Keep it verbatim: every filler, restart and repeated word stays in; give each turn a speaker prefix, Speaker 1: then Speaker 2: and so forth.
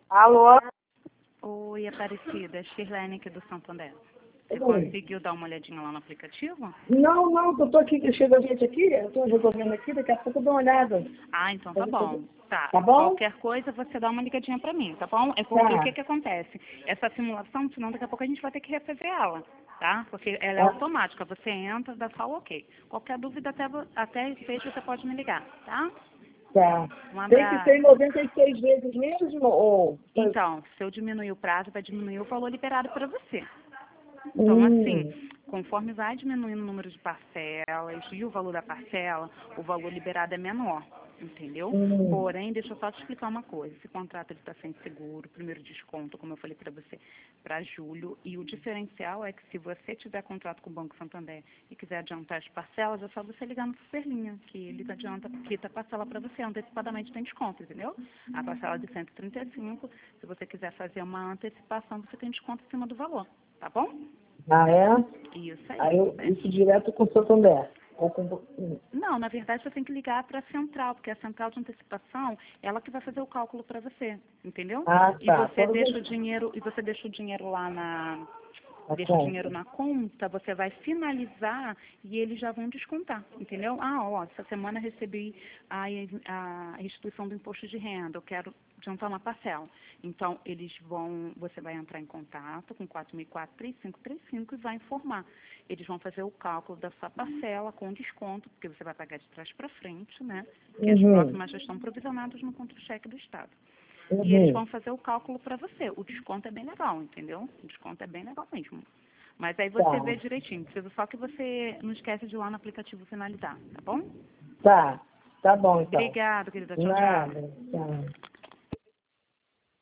Speaker 1: Alô?
Speaker 2: Oi, Aparecida, Shirlene aqui do Santander. Você
Speaker 1: Oi.
Speaker 2: conseguiu dar uma olhadinha lá no aplicativo?
Speaker 1: Não, não, eu tô aqui, que chega gente aqui, eu tô resolvendo aqui, daqui a pouco eu dou uma olhada.
Speaker 2: Ah, então tá bom. Tá.
Speaker 1: Tá bom?
Speaker 2: Qualquer coisa você dá uma ligadinha pra mim, tá bom? É porque
Speaker 1: Tá.
Speaker 2: o que que acontece? Essa simulação, senão daqui a pouco a gente vai ter que refazer ela, tá? Porque ela é
Speaker 1: Tá.
Speaker 2: automática. Você entra, dá só o ok. Qualquer dúvida até, vo- até seis você pode me ligar, tá?
Speaker 1: Tá.
Speaker 2: Um
Speaker 1: Tem que ser
Speaker 2: abraço.
Speaker 1: em noventa e seis vezes mesmo? Ou...
Speaker 2: Então, se eu diminuir o prazo, vai diminuir o valor liberado para você. Então,
Speaker 1: Hum,
Speaker 2: assim, conforme vai diminuindo o número de parcelas e o valor da parcela, o valor liberado é menor, entendeu?
Speaker 1: hum,
Speaker 2: Porém, deixa eu só te explicar uma coisa. Esse contrato está sem seguro, primeiro desconto, como eu falei para você, para julho. E o diferencial é que se você tiver contrato com o Banco Santander e quiser adiantar as parcelas, é só você ligar no Superlinha, que ele adianta, quita a parcela para você, antecipadamente tem desconto, entendeu? A parcela de cento e trinta e cinco, se você quiser fazer uma antecipação, você tem desconto em cima do valor, tá bom?
Speaker 1: ah, é?
Speaker 2: Isso aí.
Speaker 1: Aí eu, isso direto com o Santander. Ou com... hum.
Speaker 2: Não, na verdade você tem que ligar para a central, porque a central de antecipação, ela que vai fazer o cálculo para você, entendeu?
Speaker 1: Ah,
Speaker 2: E
Speaker 1: tá.
Speaker 2: você
Speaker 1: Quando
Speaker 2: deixa o
Speaker 1: vem
Speaker 2: dinheiro, e você deixa o dinheiro lá na
Speaker 1: a
Speaker 2: deixa o dinheiro
Speaker 1: conta.
Speaker 2: na conta, você vai finalizar e eles já vão descontar, entendeu? Ah, ó, essa semana eu recebi a, a restituição do imposto de renda, eu quero adiantar uma parcela. Então, eles vão, você vai entrar em contato com quatro mil e quatro, três cinco três cinco e vai informar. Eles vão fazer o cálculo da sua parcela com desconto, porque você vai pagar de trás para frente, né? Que as
Speaker 1: Uhum,
Speaker 2: próximas já estão provisionadas no contra-cheque do Estado. E eles
Speaker 1: uhum.
Speaker 2: vão fazer o cálculo para você. O desconto é bem legal, entendeu? O desconto é bem legal mesmo. Mas aí você
Speaker 1: Tá,
Speaker 2: vê direitinho. Precisa só que você não esquece de ir lá no aplicativo finalizar, tá bom?
Speaker 1: tá. Tá bom, então.
Speaker 2: Obrigada, querida. Tchau, tchau.
Speaker 1: Nada. Tá.